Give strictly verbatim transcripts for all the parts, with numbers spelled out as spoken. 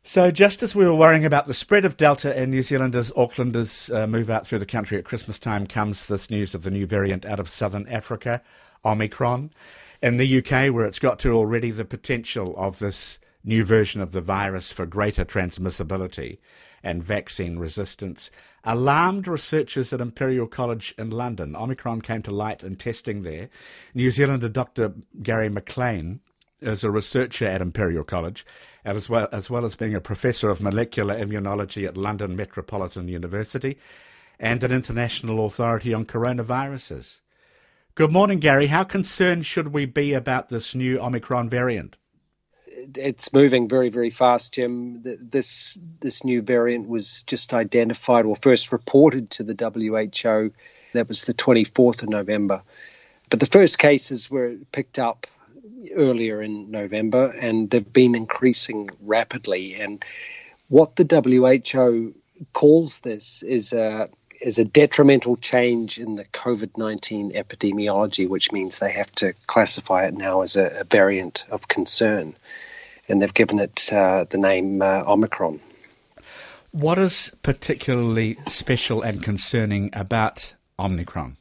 So just as we were worrying about the spread of Delta in New Zealand as Aucklanders uh, move out through the country at Christmas time, comes this news of the new variant out of Southern Africa, Omicron. In the U K, where it's got to already, the potential of this new version of the virus for greater transmissibility and vaccine resistance alarmed researchers at Imperial College in London. Omicron came to light in testing there. New Zealander Doctor Gary McLean is a researcher at Imperial College, and as well, as well as being a professor of molecular immunology at London Metropolitan University and an international authority on coronaviruses. Good morning, Gary. How concerned should we be about this new Omicron variant? It's moving very, very fast, Jim. This this new variant was just identified or first reported to the W H O. That was the twenty-fourth of November. But the first cases were picked up earlier in November, and they've been increasing rapidly. And what the W H O calls this is a is a detrimental change in the COVID nineteen epidemiology, which means they have to classify it now as a, a variant of concern. And they've given it uh, the name uh, Omicron. What is particularly special and concerning about Omicron?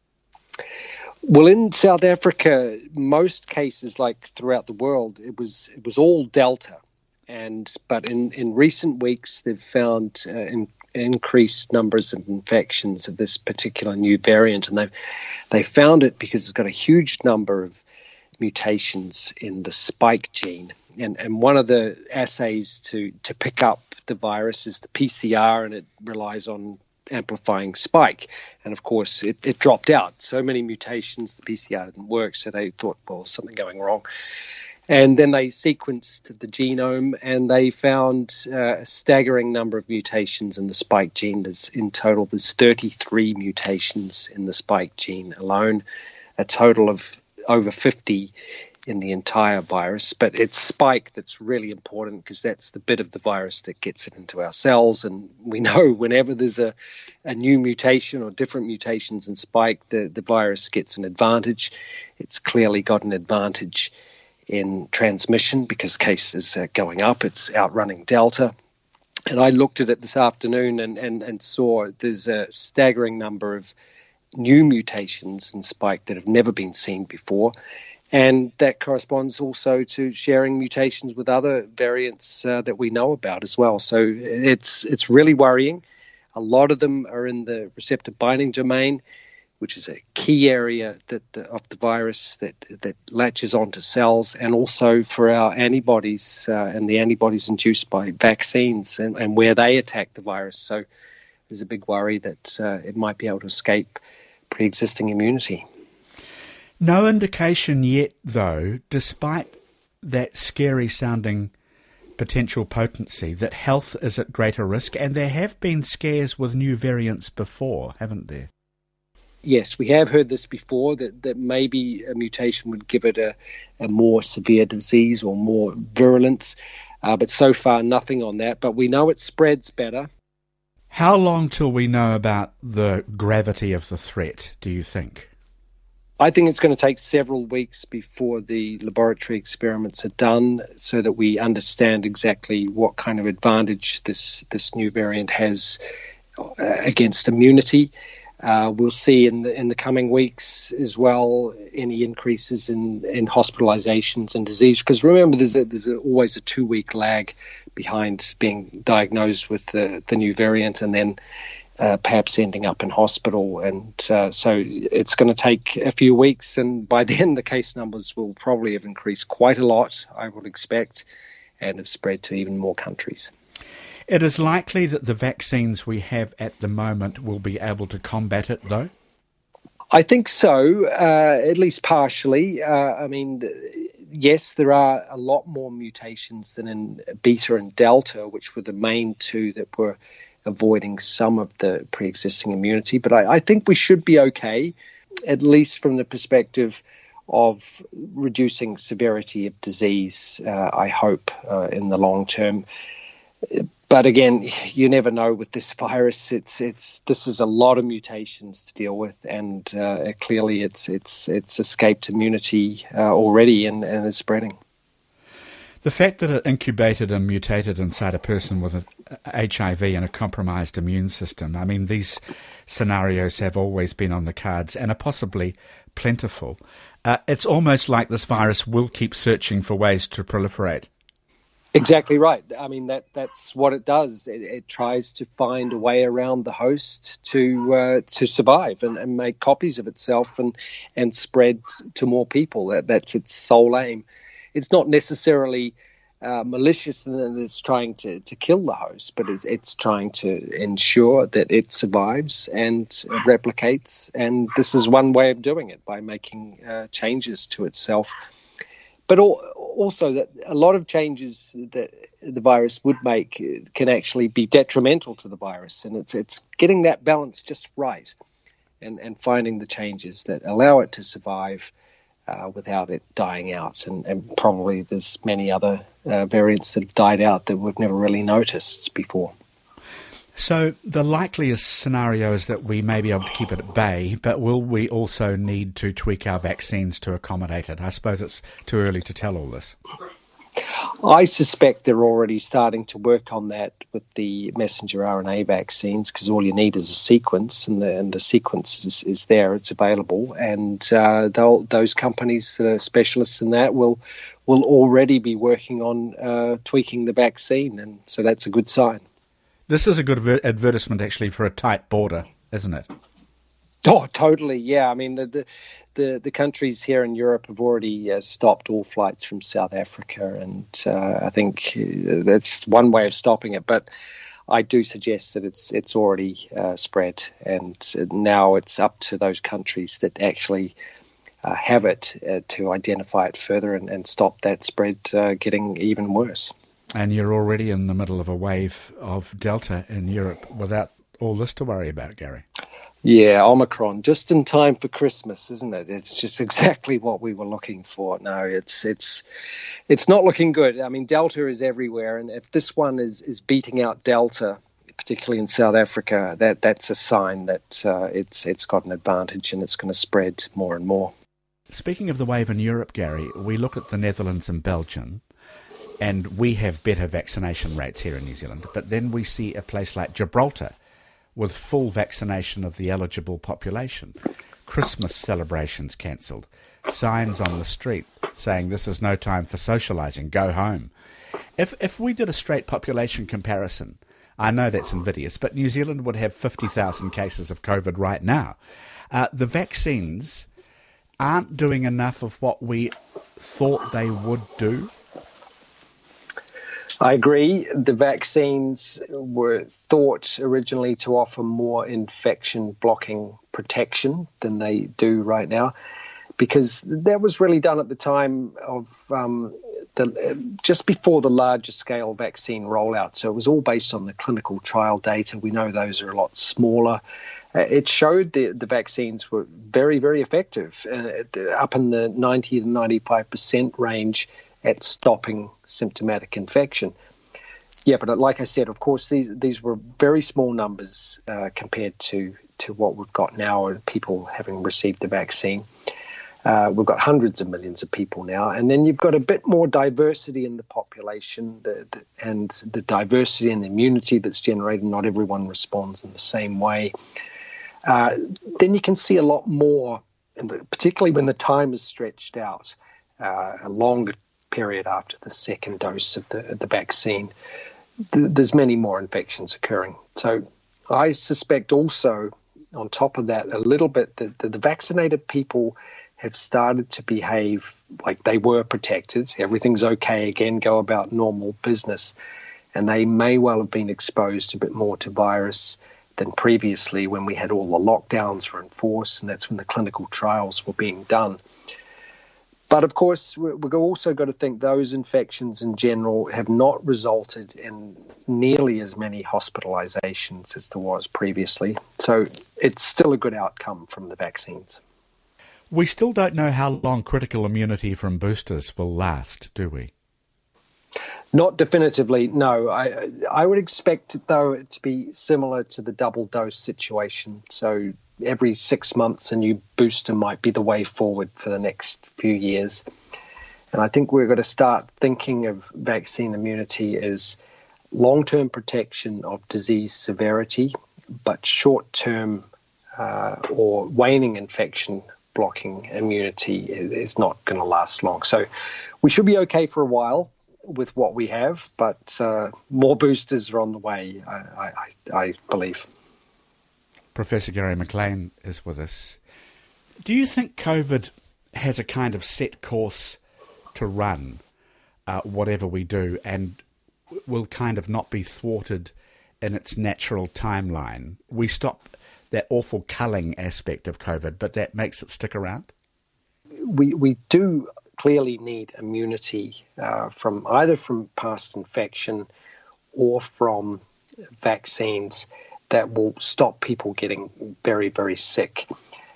Well, in South Africa, most cases, like throughout the world, it was it was all Delta, and but in, in recent weeks they've found uh, in, increased numbers of infections of this particular new variant, and they they found it because it's got a huge number of mutations in the spike gene, and and one of the assays to to pick up the virus is the P C R, and it relies on amplifying spike, and of course it, it dropped out. So many mutations, the P C R didn't work, so they thought, well, something going wrong. And then they sequenced the genome, and they found uh, a staggering number of mutations in the spike gene. There's in total there's thirty-three mutations in the spike gene alone, a total of over fifty in the entire virus. But it's spike that's really important, because that's the bit of the virus that gets it into our cells. And we know whenever there's a, a new mutation or different mutations in spike, the, the virus gets an advantage. It's clearly got an advantage in transmission because cases are going up. It's outrunning Delta. And I looked at it this afternoon and, and, and saw there's a staggering number of new mutations in spike that have never been seen before. And that corresponds also to sharing mutations with other variants uh, that we know about as well. So it's it's really worrying. A lot of them are in the receptor binding domain, which is a key area that the, of the virus that that latches onto cells, and also for our antibodies uh, and the antibodies induced by vaccines and, and where they attack the virus. So there's a big worry that uh, it might be able to escape pre-existing immunity. No indication yet, though, despite that scary-sounding potential potency, that health is at greater risk, and there have been scares with new variants before, haven't there? Yes, we have heard this before, that, that maybe a mutation would give it a, a more severe disease or more virulence, uh, but so far nothing on that. But we know it spreads better. How long till we know about the gravity of the threat, do you think? I think it's going to take several weeks before the laboratory experiments are done, so that we understand exactly what kind of advantage this, this new variant has uh, against immunity. Uh, we'll see in the in the coming weeks as well any increases in, in hospitalizations and disease. Because remember, there's a, there's a, always a two-week lag behind being diagnosed with the, the new variant and then Uh, perhaps ending up in hospital. And uh, so it's going to take a few weeks, and by then the case numbers will probably have increased quite a lot, I would expect, and have spread to even more countries. It is likely that the vaccines we have at the moment will be able to combat it, though? I think so, uh, at least partially. Uh, I mean, yes, there are a lot more mutations than in Beta and Delta, which were the main two that were avoiding some of the pre-existing immunity. But I, I think we should be okay, at least from the perspective of reducing severity of disease, uh, I hope, uh, in the long term. But again, you never know with this virus. It's it's this is a lot of mutations to deal with, and uh, clearly it's it's it's escaped immunity uh, already and, and is spreading. The fact that it incubated and mutated inside a person with a H I V and a compromised immune system, I mean, these scenarios have always been on the cards and are possibly plentiful. Uh, it's almost like this virus will keep searching for ways to proliferate. Exactly right. I mean, that that's what it does. It, it tries to find a way around the host to uh, to survive and, and make copies of itself and, and spread to more people. That, that's its sole aim. It's not necessarily uh, malicious in that it's trying to, to kill the host, but it's, it's trying to ensure that it survives and replicates. And this is one way of doing it, by making uh, changes to itself. But also that a lot of changes that the virus would make can actually be detrimental to the virus. And it's it's getting that balance just right and, and finding the changes that allow it to survive uh, without it dying out. And, and probably there's many other uh, variants that have died out that we've never really noticed before. So the likeliest scenario is that we may be able to keep it at bay, but will we also need to tweak our vaccines to accommodate it? I suppose it's too early to tell all this. I suspect they're already starting to work on that with the messenger R N A vaccines, because all you need is a sequence, and the and the sequence is, is there, it's available, and uh, they'll, those companies that are specialists in that will will already be working on uh, tweaking the vaccine, and so that's a good sign. This is a good adver- advertisement, actually, for a tight border, isn't it? Oh, totally, yeah. I mean, the the, the countries here in Europe have already uh, stopped all flights from South Africa, and uh, I think that's one way of stopping it. But I do suggest that it's it's already uh, spread, and now it's up to those countries that actually uh, have it uh, to identify it further and, and stop that spread uh, getting even worse. And you're already in the middle of a wave of Delta in Europe without all this to worry about, Gary. Yeah, Omicron, just in time for Christmas, isn't it? It's just exactly what we were looking for. No, it's it's it's not looking good. I mean, Delta is everywhere, and if this one is, is beating out Delta, particularly in South Africa, that that's a sign that uh, it's it's got an advantage and it's going to spread more and more. Speaking of the wave in Europe, Gary, we look at the Netherlands and Belgium, and we have better vaccination rates here in New Zealand. But then we see a place like Gibraltar with full vaccination of the eligible population. Christmas celebrations cancelled. Signs on the street saying this is no time for socialising, go home. If if we did a straight population comparison, I know that's invidious, but New Zealand would have fifty thousand cases of COVID right now. Uh, the vaccines aren't doing enough of what we thought they would do. I agree. The vaccines were thought originally to offer more infection blocking protection than they do right now, because that was really done at the time of um, the, just before the larger scale vaccine rollout. So it was all based on the clinical trial data. We know those are a lot smaller. Uh, it showed the, the vaccines were very, very effective, uh, up in the ninety to ninety-five percent range at stopping symptomatic infection. Yeah, but like I said, of course, these these were very small numbers uh, compared to, to what we've got now, of people having received the vaccine. Uh, we've got hundreds of millions of people now, and then you've got a bit more diversity in the population, the, the, and the diversity and the immunity that's generated. Not everyone responds in the same way. Uh, then you can see a lot more, in the, particularly when the time is stretched out, uh, a longer period after the second dose of the, of the vaccine. Th- there's many more infections occurring. So I suspect also, on top of that, a little bit that the, the vaccinated people have started to behave like they were protected. Everything's okay again, go about normal business. And they may well have been exposed a bit more to virus than previously, when we had all the lockdowns were enforced, and that's when the clinical trials were being done. But of course, we've also got to think those infections in general have not resulted in nearly as many hospitalizations as there was previously. So it's still a good outcome from the vaccines. We still don't know how long critical immunity from boosters will last, do we? Not definitively, no. I I would expect, though, it to be similar to the double dose situation. So every six months a new booster might be the way forward for the next few years. And I think we're going to start thinking of vaccine immunity as long-term protection of disease severity, but short-term uh, or waning infection blocking immunity is not going to last long. So we should be okay for a while with what we have, but uh, more boosters are on the way, I, I, I believe. Professor Gary McLean is with us. Do you think COVID has a kind of set course to run, uh, whatever we do, and will kind of not be thwarted in its natural timeline? We stop that awful culling aspect of COVID, but that makes it stick around? We we do clearly need immunity uh, from either from past infection or from vaccines that will stop people getting very, very sick.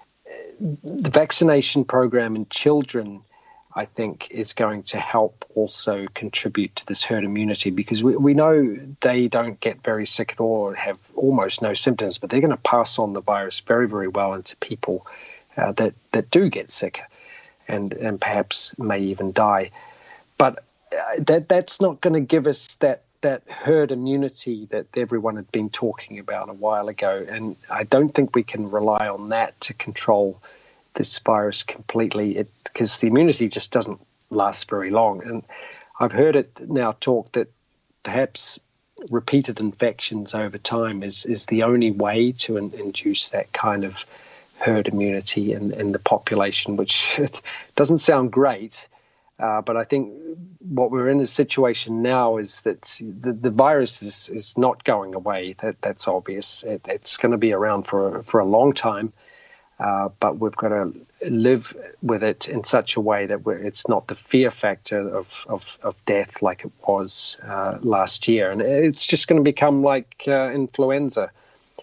The vaccination program in children, I think, is going to help also contribute to this herd immunity, because we, we know they don't get very sick at all or have almost no symptoms, but they're going to pass on the virus very, very well into people uh, that, that do get sick and, and perhaps may even die. But uh, that that's not going to give us that, that herd immunity that everyone had been talking about a while ago. And I don't think we can rely on that to control this virus completely, it, because the immunity just doesn't last very long. And I've heard it now talked that perhaps repeated infections over time is, is the only way to in, induce that kind of herd immunity in, in the population, which doesn't sound great. Uh, but I think what we're in a situation now is that the, the virus is, is not going away. That that's obvious. It, it's going to be around for for a long time. Uh, but we've got to live with it in such a way that we're, it's not the fear factor of, of, of death like it was uh, last year. And it's just going to become like uh, influenza.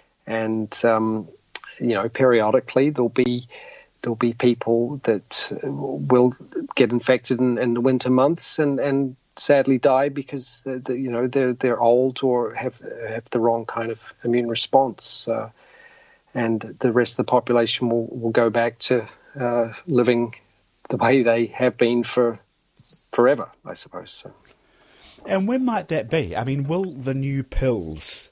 And, um, you know, periodically there'll be there'll be people that will get infected in, in the winter months and, and sadly die because, the, the, you know, they're, they're old or have, have the wrong kind of immune response. Uh, And the rest of the population will, will go back to uh, living the way they have been for forever, I suppose. So. And when might that be? I mean, will the new pills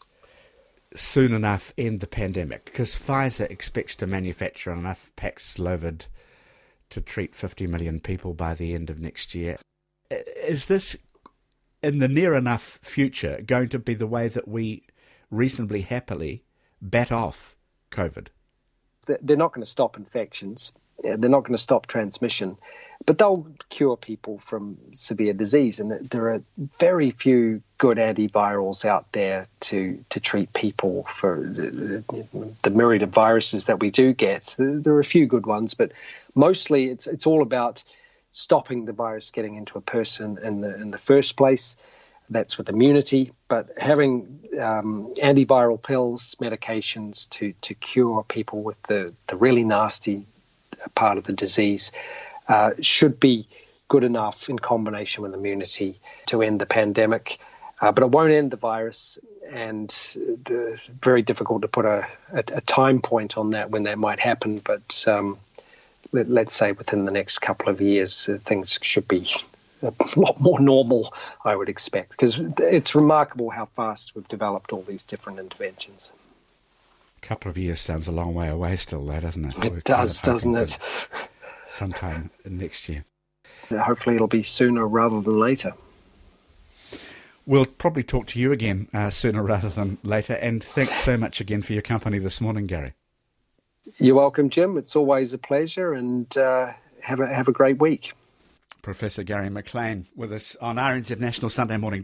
soon enough end the pandemic? Because Pfizer expects to manufacture enough Paxlovid to treat fifty million people by the end of next year. Is this, in the near enough future, going to be the way that we reasonably happily bat off COVID? They're not going to stop infections. They're not going to stop transmission, but they'll cure people from severe disease. And there are very few good antivirals out there to, to treat people for the, the myriad of viruses that we do get. There are a few good ones, but mostly it's it's all about stopping the virus getting into a person in the in the first place. That's with immunity, but having um, antiviral pills, medications to, to cure people with the, the really nasty part of the disease uh, should be good enough in combination with immunity to end the pandemic. Uh, but it won't end the virus, and it's very difficult to put a, a, a time point on that when that might happen. But um, let, let's say within the next couple of years, uh, things should be a lot more normal, I would expect, because it's remarkable how fast we've developed all these different interventions. A couple of years sounds a long way away still, though, doesn't it? It We're does, kind of doesn't it? Sometime next year. Hopefully it'll be sooner rather than later. We'll probably talk to you again uh, sooner rather than later, and thanks so much again for your company this morning, Gary. You're welcome, Jim. It's always a pleasure, and uh, have a have a great week. Professor Gary McLean with us on R N Z National Sunday Morning